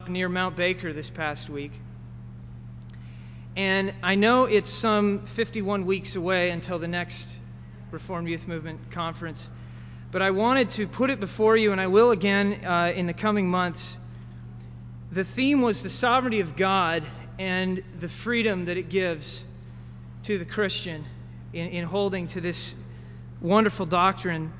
near Mount Baker this past week. And I know it's some 51 weeks away until the next Reformed Youth Movement conference, but I wanted to put it before you, and I will again in the coming months. The theme was the sovereignty of God and the freedom that it gives to the Christian in holding to this wonderful doctrine.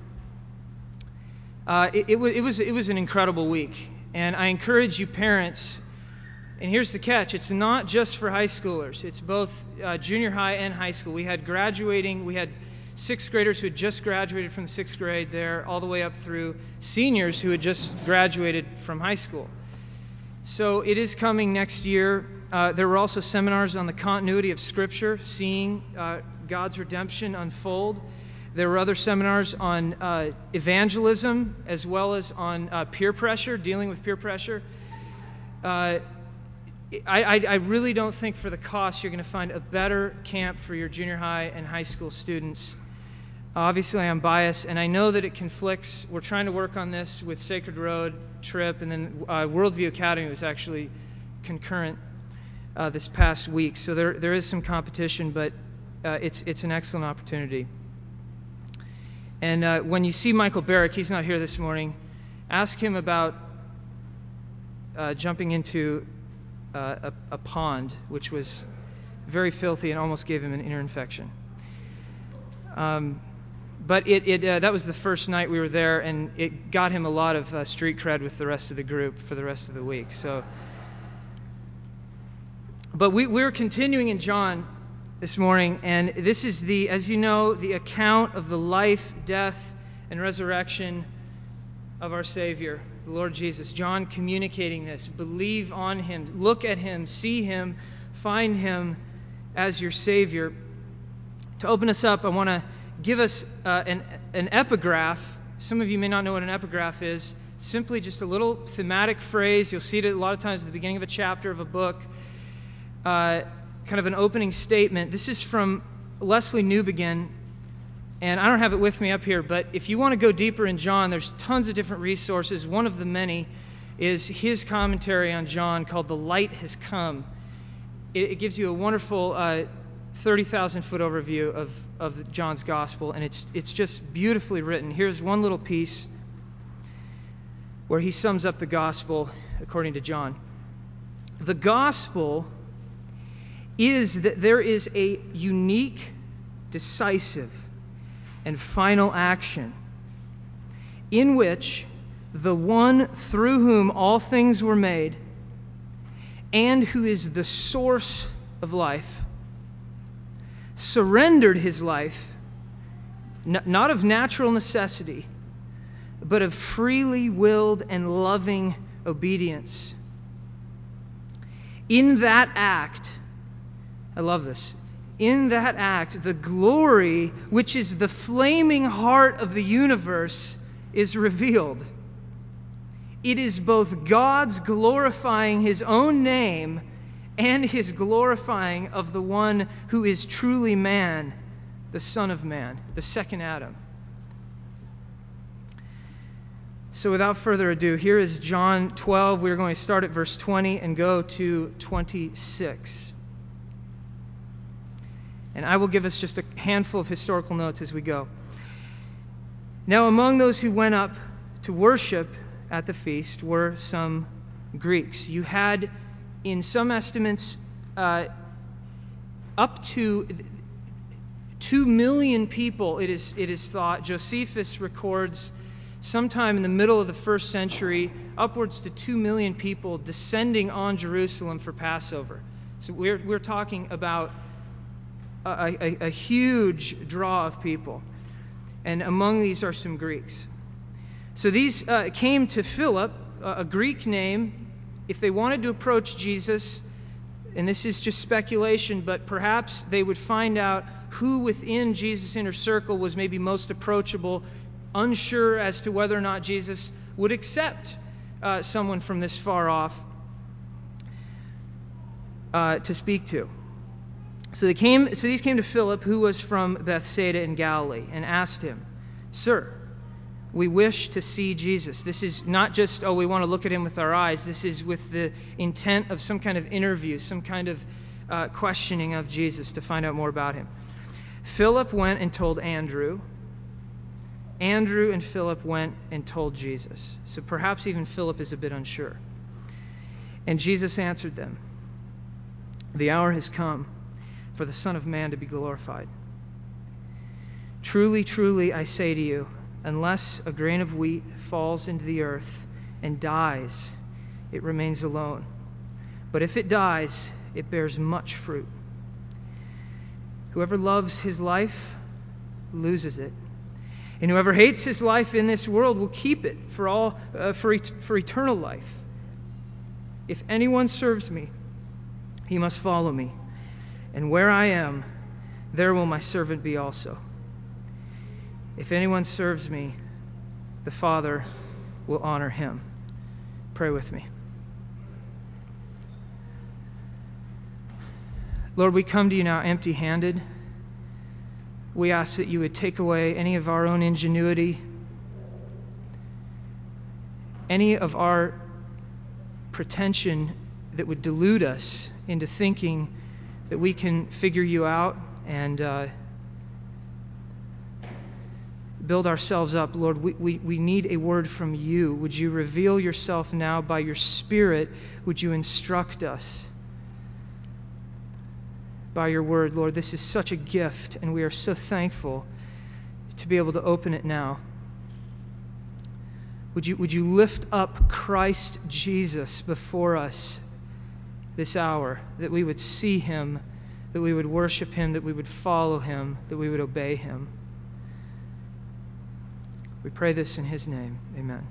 It was an incredible week. And I encourage you parents, and here's the catch, it's not just for high schoolers. It's both junior high and high school. We had sixth graders who had just graduated from the sixth grade there, all the way up through seniors who had just graduated from high school. So it is coming next year. There were also seminars on the continuity of Scripture, seeing God's redemption unfold. There were other seminars on evangelism, as well as on peer pressure, dealing with peer pressure. I really don't think for the cost you're going to find a better camp for your junior high and high school students. Obviously, I'm biased, and I know that it conflicts. We're trying to work on this with Sacred Road Trip, and then Worldview Academy was actually concurrent this past week. So there is some competition, but it's an excellent opportunity. And when you see Michael Barrick, he's not here this morning, ask him about jumping into a pond, which was very filthy and almost gave him an ear infection. But that was the first night we were there, and it got him a lot of street cred with the rest of the group for the rest of the week. But we're continuing in John this morning, and this is as you know, the account of the life, death, and resurrection of our Savior, the Lord Jesus. John communicating this. Believe on Him, look at Him, see Him, find Him as your Savior. To open us up, I want to give us an epigraph. Some of you may not know what an epigraph is. Simply just a little thematic phrase. You'll see it a lot of times at the beginning of a chapter of a book. Kind of an opening statement. This is from Leslie Newbegin, and I don't have it with me up here, but if you want to go deeper in John, there's tons of different resources. One of the many is his commentary on John called The Light Has Come. It gives you a wonderful 30,000-foot overview of John's gospel, and it's just beautifully written. Here's one little piece where he sums up the gospel according to John. The gospel is that there is a unique, decisive, and final action in which the one through whom all things were made and who is the source of life surrendered his life, not of natural necessity, but of freely willed and loving obedience. In that act, I love this. In that act, the glory, which is the flaming heart of the universe, is revealed. It is both God's glorifying His own name and His glorifying of the one who is truly man, the Son of Man, the second Adam. So without further ado, here is John 12. We're going to start at verse 20 and go to 26. And I will give us just a handful of historical notes as we go. Now, among those who went up to worship at the feast were some Greeks. You had, in some estimates, up to 2 million people, it is thought. Josephus records sometime in the middle of the first century, upwards to 2 million people descending on Jerusalem for Passover. So we're talking about a huge draw of people. And among these are some Greeks. So these came to Philip, a Greek name, if they wanted to approach Jesus, and this is just speculation, but perhaps they would find out who within Jesus' inner circle was maybe most approachable, unsure as to whether or not Jesus would accept someone from this far off to speak to. So these came to Philip, who was from Bethsaida in Galilee, and asked him, "Sir, We wish to see Jesus. This is not just, we want to look at him with our eyes. This is with the intent of some kind of interview, some kind of questioning of Jesus to find out more about him. Philip went and told Andrew. Andrew and Philip went and told Jesus. So perhaps even Philip is a bit unsure. And Jesus answered them, "The hour has come for the Son of Man to be glorified. Truly, truly, I say to you, unless a grain of wheat falls into the earth and dies, it remains alone. But if it dies, it bears much fruit. Whoever loves his life loses it. And whoever hates his life in this world will keep it for eternal life. If anyone serves me, he must follow me. And where I am, there will my servant be also. If anyone serves me, the Father will honor him." Pray with me. Lord, we come to you now empty-handed. We ask that you would take away any of our own ingenuity, any of our pretension that would delude us into thinking that we can figure you out and build ourselves up. Lord, we need a word from you. Would you reveal yourself now by your Spirit? Would you instruct us by your word? Lord, this is such a gift, and we are so thankful to be able to open it now. Would you lift up Christ Jesus before us this hour, that we would see him, that we would worship him, that we would follow him, that we would obey him. We pray this in his name. Amen.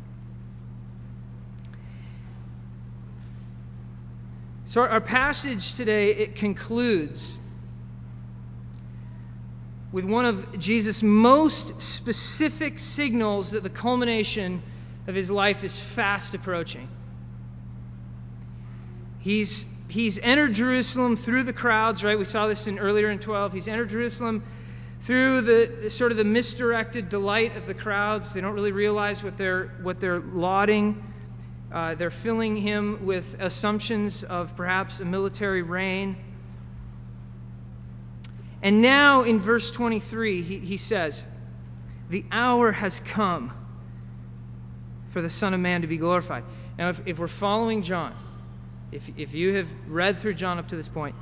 So our passage today, it concludes with one of Jesus' most specific signals that the culmination of his life is fast approaching. He's entered Jerusalem through the crowds, right? We saw this earlier in 12. He's entered Jerusalem through the sort of the misdirected delight of the crowds. They don't really realize what they're lauding. They're filling him with assumptions of perhaps a military reign. And now in verse 23, he says, "The hour has come for the Son of Man to be glorified." Now, if we're following John, if you have read through John up to this point,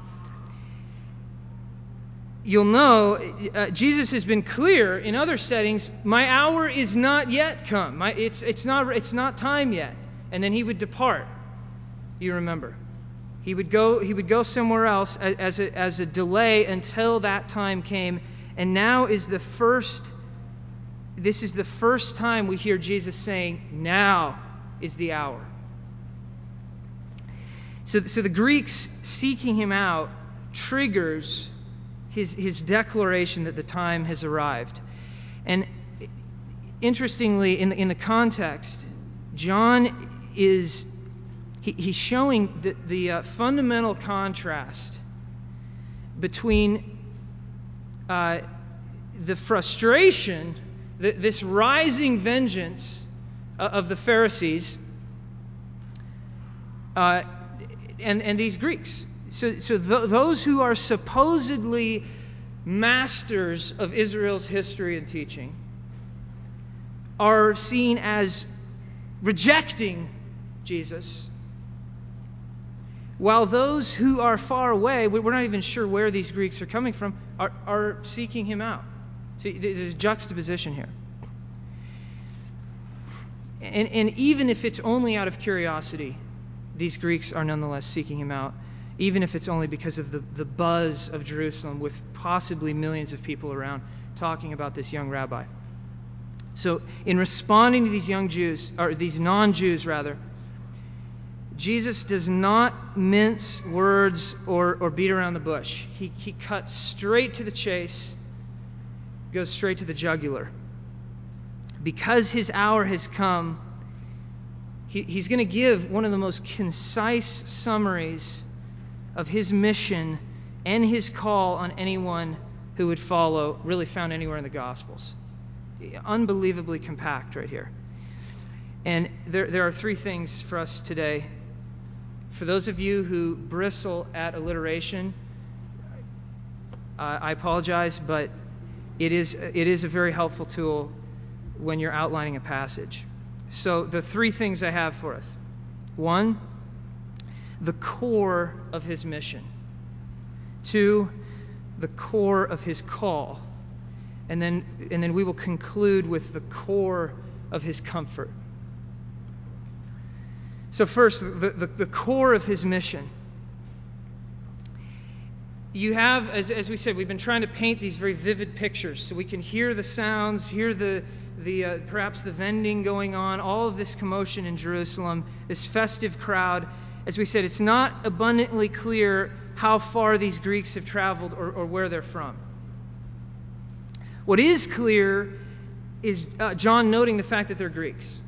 you'll know Jesus has been clear in other settings, my hour is not yet come. It's not time yet. And then he would depart. You remember. He would go somewhere else as a delay until that time came. And now this is the first time we hear Jesus saying, now is the hour. So the Greeks seeking him out triggers his declaration that the time has arrived. And interestingly, in the context, John he's showing the fundamental contrast between the frustration, this rising vengeance of the Pharisees and these Greeks. So those who are supposedly masters of Israel's history and teaching are seen as rejecting Jesus, while those who are far away, we're not even sure where these Greeks are coming from, are seeking him out. See, there's juxtaposition here. And even if it's only out of curiosity, these Greeks are nonetheless seeking him out, even if it's only because of the buzz of Jerusalem with possibly millions of people around talking about this young rabbi. So in responding to these young Jews, or these non-Jews rather, Jesus does not mince words or beat around the bush. He cuts straight to the chase, goes straight to the jugular. Because his hour has come, he's going to give one of the most concise summaries of his mission and his call on anyone who would follow, really found anywhere in the Gospels. unbelievably compact right here. And there are three things for us today. For those of you who bristle at alliteration, I apologize, but it is a very helpful tool when you're outlining a passage. So the three things I have for us. One, the core of his mission. Two, the core of his call. And then we will conclude with the core of his comfort. So first, the core of his mission. You have, as we said, we've been trying to paint these very vivid pictures so we can hear the sounds, hear the perhaps the vending going on, all of this commotion in Jerusalem, this festive crowd. As we said, it's not abundantly clear how far these Greeks have traveled or where they're from. What is clear is John noting the fact that they're Greeks.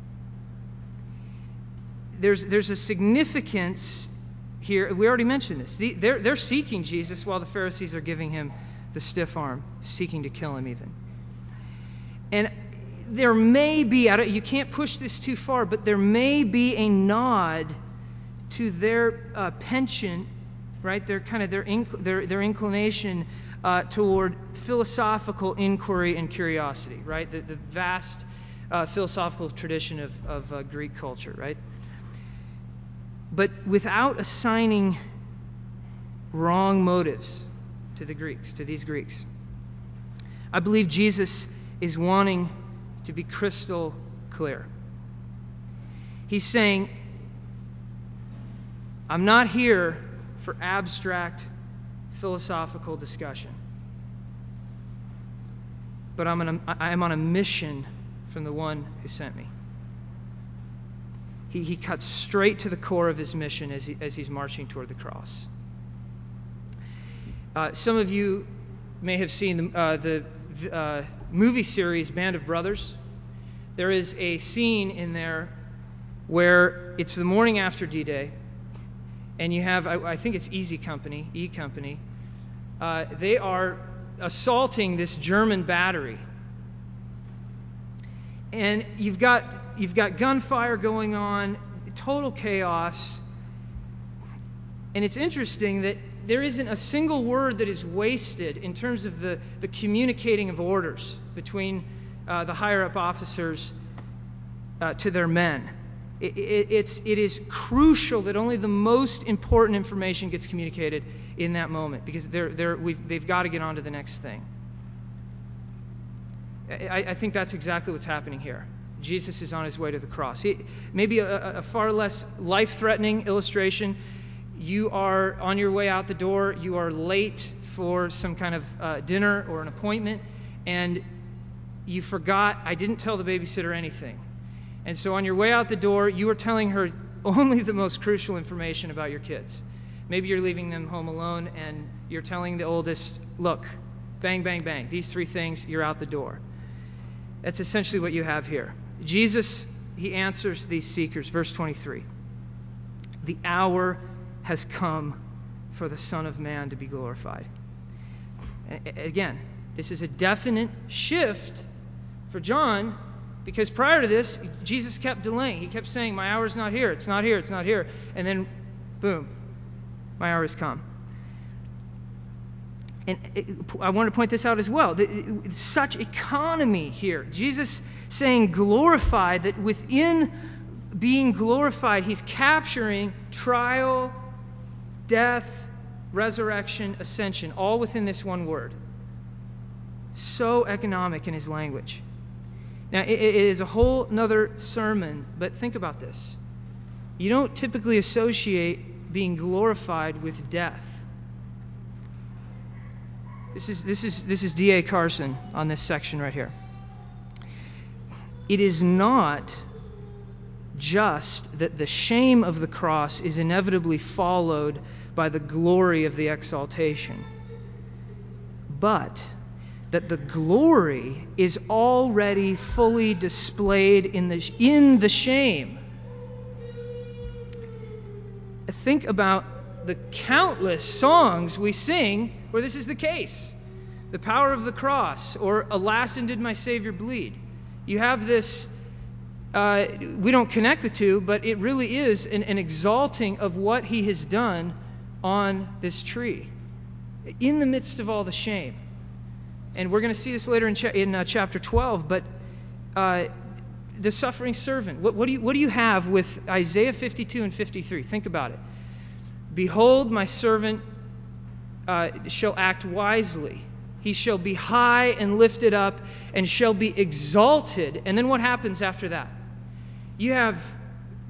There's a significance here. We already mentioned this. They're seeking Jesus while the Pharisees are giving him the stiff arm, seeking to kill him even. And there may be, you can't push this too far, but there may be a nod to their penchant, right? Their inclination toward philosophical inquiry and curiosity, right? The vast philosophical tradition of Greek culture, right? But without assigning wrong motives to these Greeks. I believe Jesus is wanting to be crystal clear. He's saying, I'm not here for abstract philosophical discussion, but I am on a mission from the one who sent me. He cuts straight to the core of his mission as he's marching toward the cross. Some of you may have seen the movie series Band of Brothers. There is a scene in there where it's the morning after D-Day, and you have, I think it's E Company. They are assaulting this German battery. And you've got gunfire going on, total chaos. And it's interesting that there isn't a single word that is wasted in terms of the communicating of orders between the higher-up officers to their men. It is crucial that only the most important information gets communicated in that moment, because they've got to get on to the next thing. I think that's exactly what's happening here. Jesus is on his way to the cross. Maybe a far less life-threatening illustration. You are on your way out the door. You are late for some kind of dinner or an appointment, and you forgot, I didn't tell the babysitter anything. And so on your way out the door, you are telling her only the most crucial information about your kids. Maybe you're leaving them home alone, and you're telling the oldest, look, bang, bang, bang, these three things, you're out the door. That's essentially what you have here. Jesus, he answers these seekers. Verse 23. The hour has come for the Son of Man to be glorified. Again, this is a definite shift for John, because prior to this, Jesus kept delaying. He kept saying, my hour is not here, it's not here, it's not here. And then, boom, my hour has come. And I want to point this out as well. Such economy here. Jesus saying glorified, that within being glorified, he's capturing trial, death, resurrection, ascension, all within this one word. So economic in his language. Now, it is a whole nother sermon, but think about this. You don't typically associate being glorified with death. This is D.A. Carson on this section right here. It is not just that the shame of the cross is inevitably followed by the glory of the exaltation, but that the glory is already fully displayed in the shame. Think about the countless songs we sing where this is the case. the power of the cross, or alas, and did my Savior bleed? You have this, we don't connect the two, but it really is an exalting of what he has done on this tree, in the midst of all the shame. And we're going to see this later in chapter 12, but the suffering servant. What do you have with Isaiah 52 and 53? Think about it. Behold, my servant shall act wisely. He shall be high and lifted up and shall be exalted. And then what happens after that? You have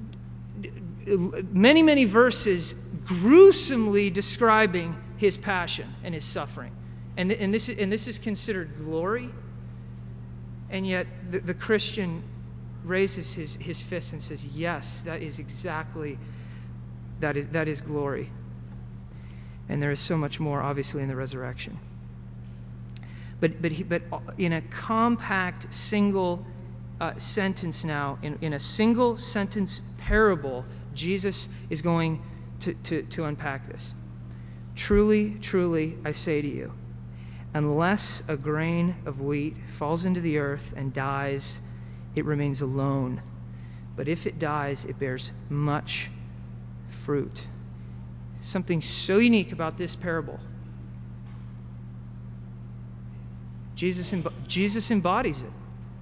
many, many verses gruesomely describing his passion and his suffering. And this is considered glory. And yet the Christian raises his fist and says, yes, that is exactly, that is glory. And there is so much more, obviously, in the resurrection. But in a compact single sentence now, in a single sentence parable, Jesus is going to unpack this. Truly, truly, I say to you, unless a grain of wheat falls into the earth and dies, it remains alone. But if it dies, it bears much fruit. Something so unique about this parable. Jesus embodies it.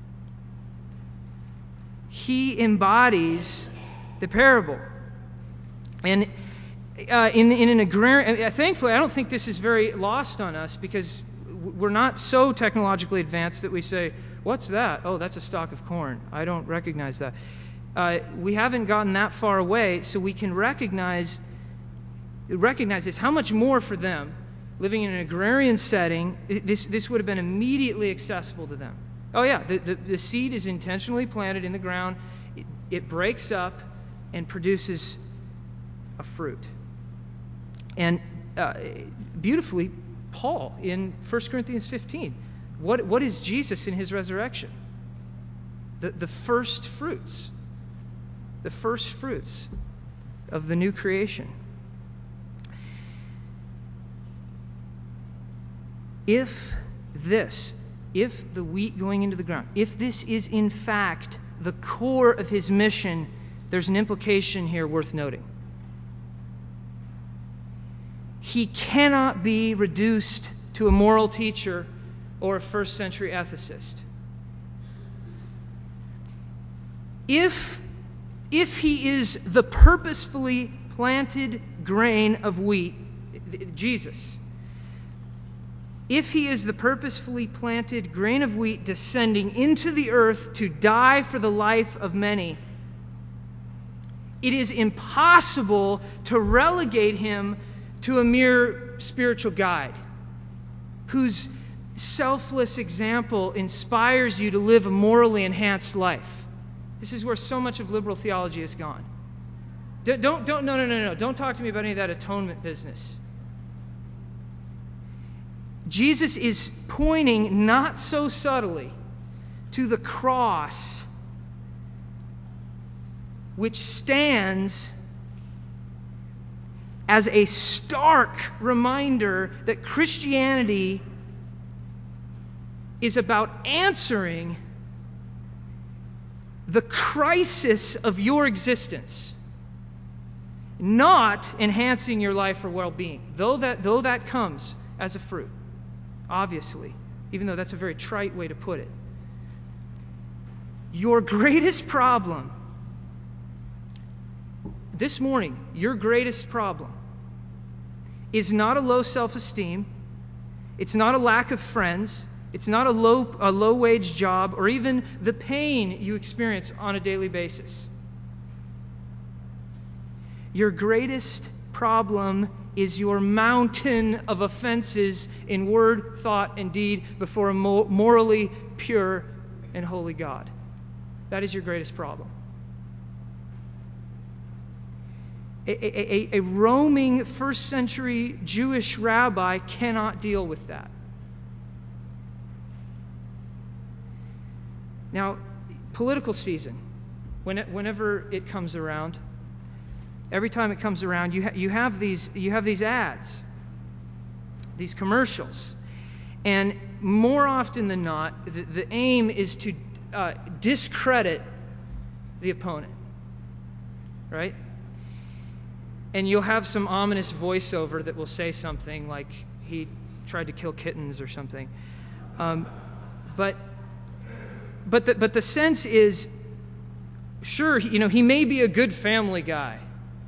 He embodies the parable. And in an agrarian, thankfully, I don't think this is very lost on us, because we're not so technologically advanced that we say, what's that? Oh, that's a stalk of corn. I don't recognize that. We haven't gotten that far away, so we can recognize this. How much more for them, living in an agrarian setting, this would have been immediately accessible to them. Oh yeah, the seed is intentionally planted in the ground. It breaks up and produces a fruit. And beautifully, Paul in 1 Corinthians 15, what is Jesus in his resurrection? The first fruits. The first fruits of the new creation. If the wheat going into the ground, if this is in fact the core of his mission, there's an implication here worth noting. He cannot be reduced to a moral teacher or a first century ethicist. If he is the purposefully planted grain of wheat, Jesus, if he is the purposefully planted grain of wheat descending into the earth to die for the life of many, it is impossible to relegate him to a mere spiritual guide whose selfless example inspires you to live a morally enhanced life. This is where so much of liberal theology has gone. No. Don't talk to me about any of that atonement business. Jesus is pointing not so subtly to the cross, which stands as a stark reminder that Christianity is about answering the crisis of your existence, not enhancing your life or well-being, though that comes as a fruit, obviously, even though that's a very trite way to put it. Your greatest problem this morning, your greatest problem is not a low self-esteem, it's not a lack of friends, it's not a low-wage job, or even the pain you experience on a daily basis. Your greatest problem is your mountain of offenses in word, thought, and deed before a morally pure and holy God. That is your greatest problem. A roaming first century Jewish rabbi cannot deal with that. Now, political season, whenever it comes around, every time it comes around, you have these ads, these commercials, And more often than not, the aim is to discredit the opponent, right? And you'll have some ominous voiceover that will say something like he tried to kill kittens or something. But the sense is, sure, he may be a good family guy,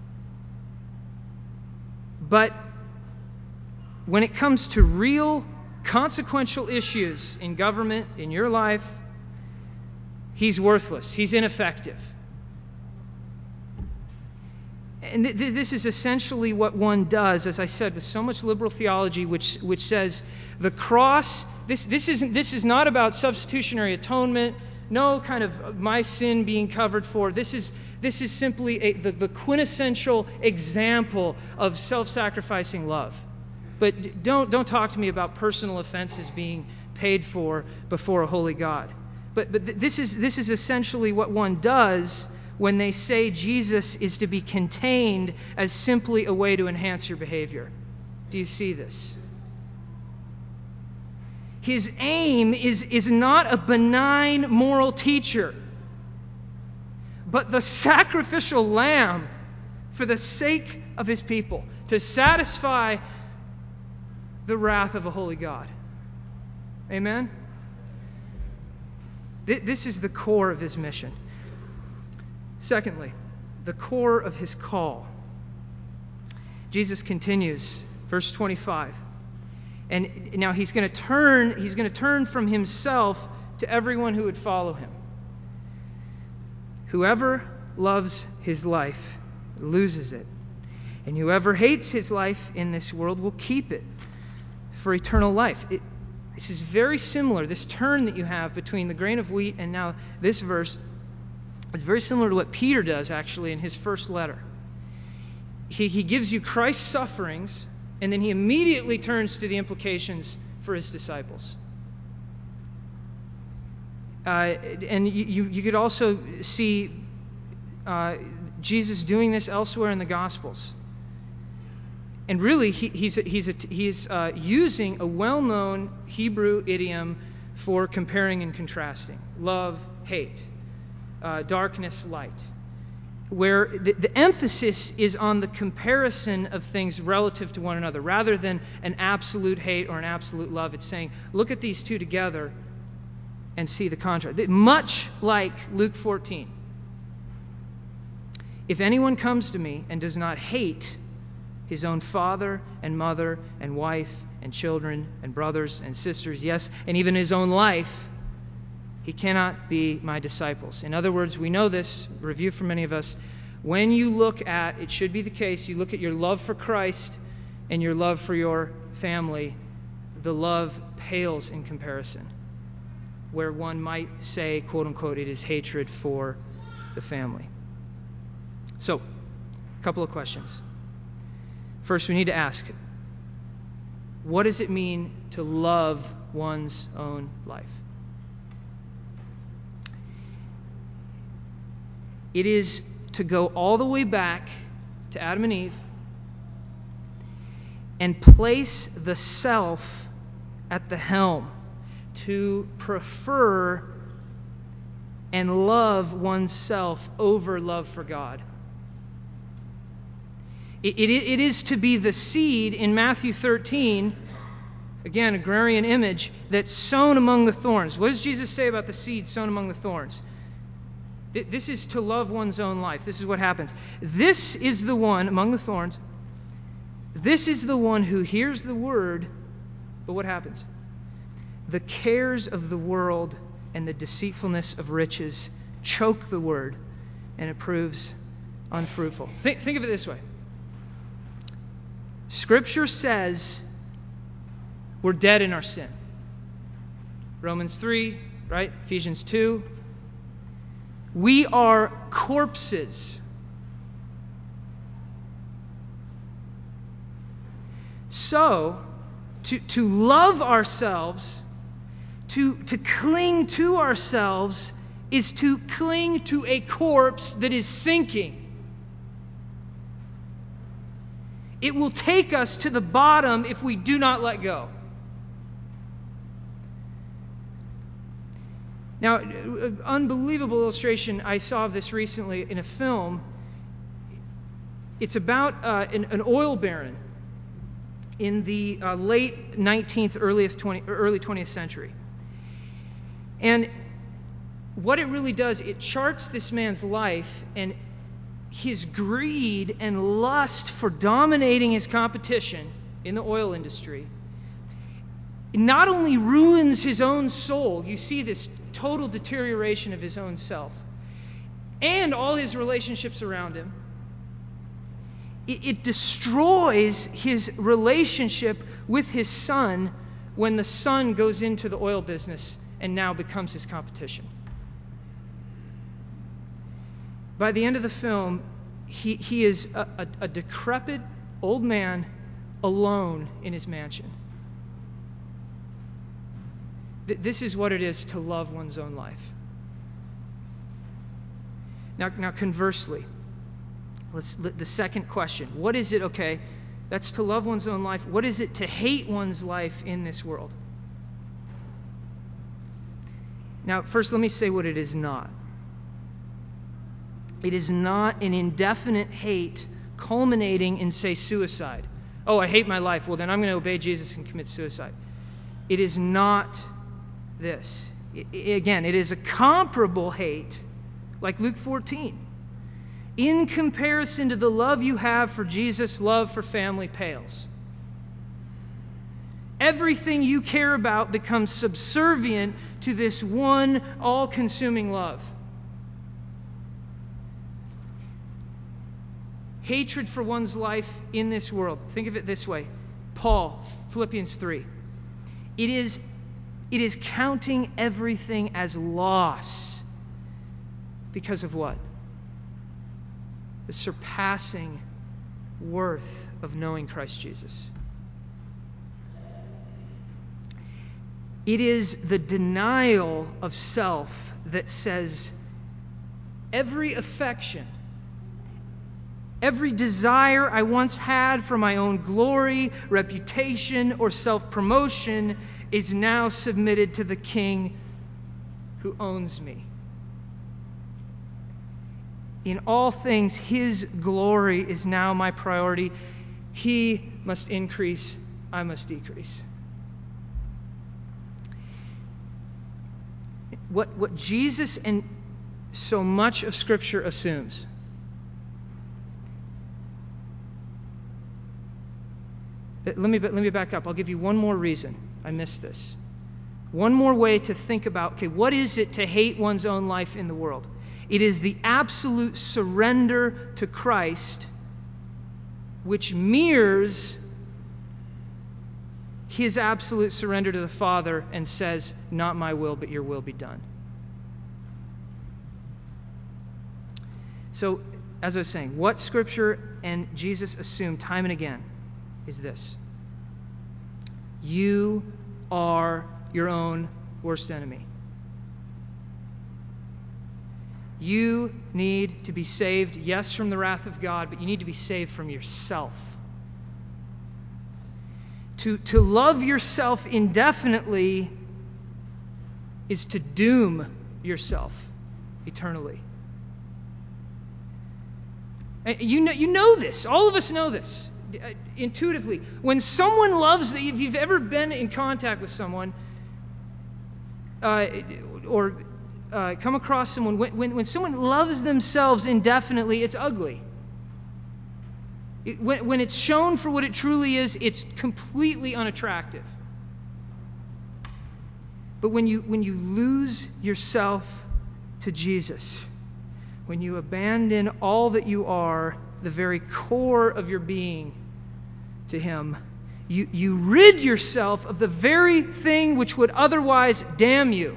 but when it comes to real consequential issues in government, in your life, he's worthless. He's ineffective. And this is essentially what one does, as I said, with so much liberal theology, which says the cross, this is not about substitutionary atonement, no kind of my sin being covered for. This is simply the quintessential example of self-sacrificing love. But don't talk to me about personal offenses being paid for before a holy God. But this is essentially what one does when they say Jesus is to be contained as simply a way to enhance your behavior. Do you see this? His aim is not a benign moral teacher, but the sacrificial lamb for the sake of his people, to satisfy the wrath of a holy God. Amen? This is the core of his mission. Secondly, the core of his call. Jesus continues, verse 25. And now he's going to turn from himself to everyone who would follow him. Whoever loves his life loses it, and whoever hates his life in this world will keep it for eternal life. This is very similar. This turn that you have between the grain of wheat and now this verse is very similar to what Peter does, actually, in his first letter. He gives you Christ's sufferings, and then he immediately turns to the implications for his disciples. And you could also see Jesus doing this elsewhere in the Gospels. And really, he's using a well-known Hebrew idiom for comparing and contrasting. Love, hate. Darkness, light. Where the emphasis is on the comparison of things relative to one another, rather than an absolute hate or an absolute love. It's saying, look at these two together and see the contrast. Much like Luke 14. If anyone comes to me and does not hate his own father and mother and wife and children and brothers and sisters, yes, and even his own life, he cannot be my disciples. In other words, we know this, review for many of us, when you look at, it should be the case, you look at your love for Christ and your love for your family, the love pales in comparison. Where one might say, quote unquote, it is hatred for the family. So, a couple of questions. First, we need to ask, what does it mean to love one's own life? It is to go all the way back to Adam and Eve and place the self at the helm, to prefer and love oneself over love for God. It is to be the seed in Matthew 13, again, agrarian image, that's sown among the thorns. What does Jesus say about the seed sown among the thorns? This is to love one's own life. This is what happens. This is the one among the thorns. This is the one who hears the word, but what happens? The cares of the world and the deceitfulness of riches choke the word, and it proves unfruitful. Think of it this way. Scripture says we're dead in our sin. Romans 3, right? Ephesians 2. We are corpses. So, to love ourselves, to cling to ourselves, is to cling to a corpse that is sinking. It will take us to the bottom if we do not let go. Now, unbelievable illustration I saw of this recently in a film. It's about an oil baron in the late 19th, early 20th century. And what it really does, it charts this man's life and his greed and lust for dominating his competition in the oil industry. It not only ruins his own soul, you see this total deterioration of his own self, and all his relationships around him. It destroys his relationship with his son when the son goes into the oil business and now becomes his competition. By the end of the film, he is a decrepit old man alone in his mansion. This is what it is to love one's own life. Now conversely, the second question. What is it, okay, that's to love one's own life. What is it to hate one's life in this world? Now, first, let me say what it is not. It is not an indefinite hate culminating in, say, suicide. Oh, I hate my life. Well, then I'm going to obey Jesus and commit suicide. It is not this. Again, it is a comparable hate, like Luke 14. In comparison to the love you have for Jesus, love for family pales. Everything you care about becomes subservient to this one all-consuming love. Hatred for one's life in this world. Think of it this way. Paul, Philippians 3. It is counting everything as loss. Because of what? The surpassing worth of knowing Christ Jesus. It is the denial of self that says every affection, every desire I once had for my own glory, reputation, or self-promotion is now submitted to the King who owns me. In all things, His glory is now my priority. He must increase, I must decrease. What Jesus and so much of Scripture assumes let me back up. I'll give you one more reason I missed this. One more way to think about, okay, what is it to hate one's own life in the world? It is the absolute surrender to Christ, which mirrors His absolute surrender to the Father and says, not my will, but your will be done. So, as I was saying, what Scripture and Jesus assume time and again is this. You are your own worst enemy. You need to be saved, yes, from the wrath of God, but you need to be saved from yourself. To love yourself indefinitely is to doom yourself eternally. And you know this. All of us know this intuitively. When someone loves, if you've ever been in contact with someone or come across someone, when someone loves themselves indefinitely, it's ugly. When it's shown for what it truly is, it's completely unattractive. But when you lose yourself to Jesus, when you abandon all that you are, the very core of your being, to Him, you rid yourself of the very thing which would otherwise damn you.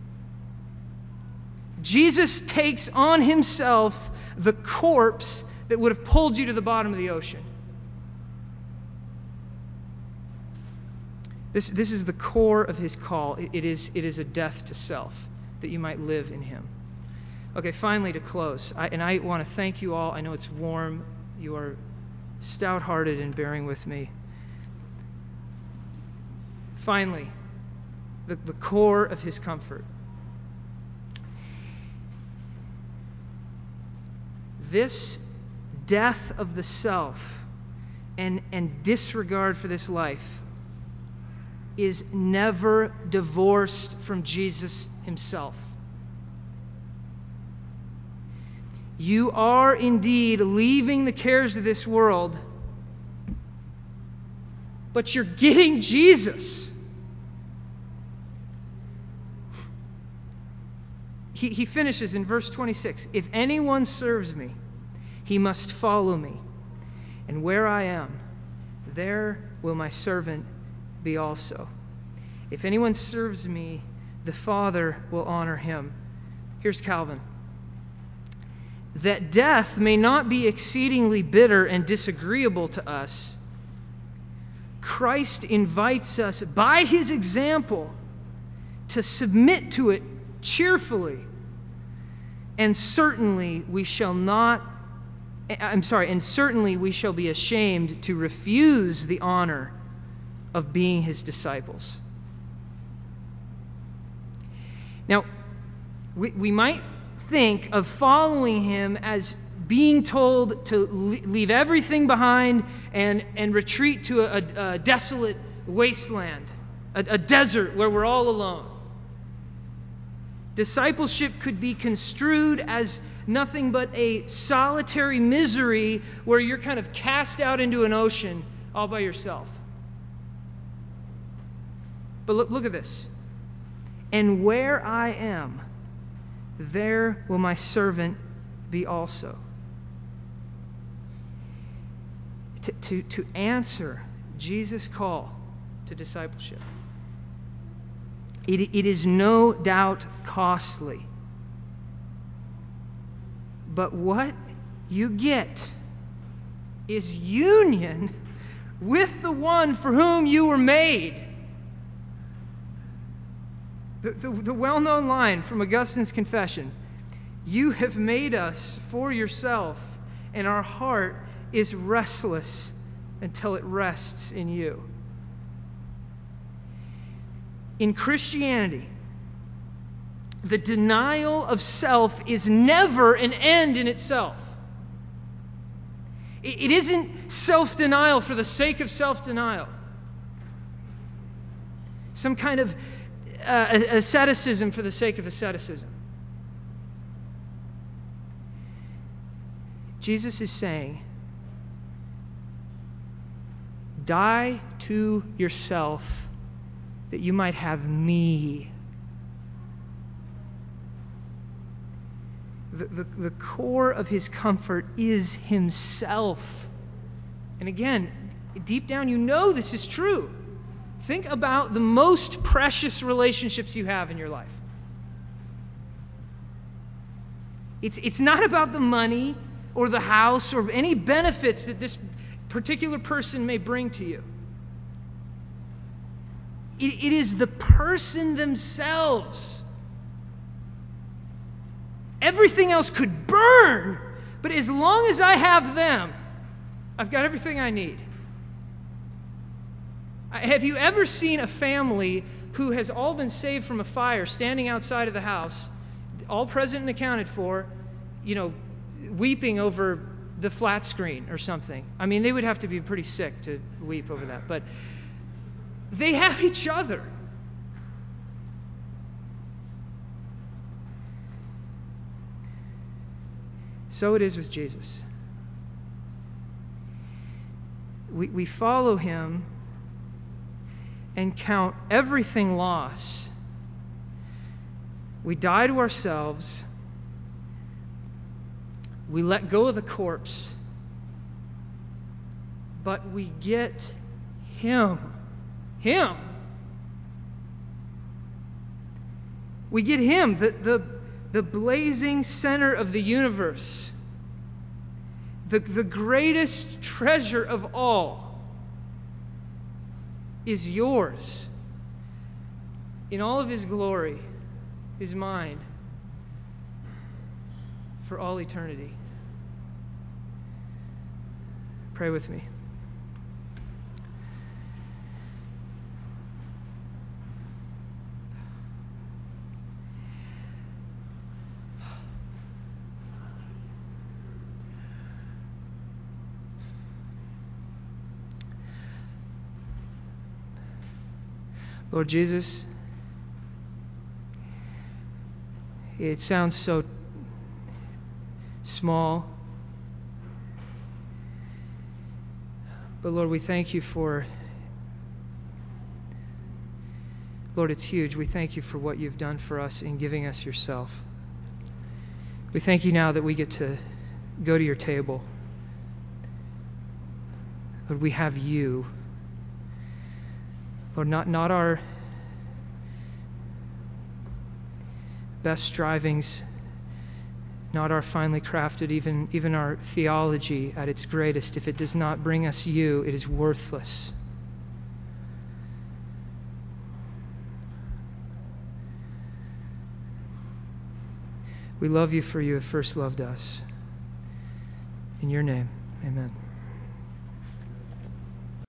Jesus takes on Himself the corpse that would have pulled you to the bottom of the ocean. This is the core of His call. It is a death to self, that you might live in Him. Okay, finally, to close, I want to thank you all. I know it's warm. You are stout-hearted in bearing with me. Finally, the core of His comfort. this death of the self and disregard for this life is never divorced from Jesus himself. You are indeed leaving the cares of this world, but you're getting Jesus. He finishes in verse 26, "If anyone serves me, he must follow me. And where I am, there will my servant be also. If anyone serves me, the Father will honor him." Here's Calvin. "That death may not be exceedingly bitter and disagreeable to us, Christ invites us by his example to submit to it cheerfully. And certainly we shall be ashamed to refuse the honor of being his disciples." Now, we might think of following him as being told to leave everything behind and retreat to a desolate wasteland, a desert where we're all alone. Discipleship could be construed as nothing but a solitary misery where you're kind of cast out into an ocean all by yourself. But look at this. "And where I am, there will my servant be also." To answer Jesus' call to discipleship, it is no doubt costly. But what you get is union with the one for whom you were made. The well-known line from Augustine's Confession, "You have made us for yourself, and our heart is restless until it rests in you." In Christianity, the denial of self is never an end in itself. It isn't self-denial for the sake of self-denial, some kind of asceticism for the sake of asceticism. Jesus is saying, die to yourself that you might have me. The core of his comfort is himself. And again, deep down you know this is true. Think about the most precious relationships you have in your life. It's not about the money or the house or any benefits that this particular person may bring to you. It is the person themselves. Everything else could burn, but as long as I have them, I've got everything I need. Have you ever seen a family who has all been saved from a fire standing outside of the house, all present and accounted for, weeping over the flat screen or something? I mean, they would have to be pretty sick to weep over that, but they have each other. So it is with Jesus. We follow him and count everything loss. We die to ourselves. We let go of the corpse. But we get him. Him. We get him, the blazing center of the universe, the greatest treasure of all is yours. In all of his glory is mine for all eternity. Pray with me. Lord Jesus, it sounds so small, but Lord, we thank you for, Lord, it's huge. We thank you for what you've done for us in giving us yourself. We thank you now that we get to go to your table. Lord, we have you. Lord, not our best strivings, not our finely crafted, even our theology at its greatest. If it does not bring us you, it is worthless. We love you for you have first loved us. In your name, amen.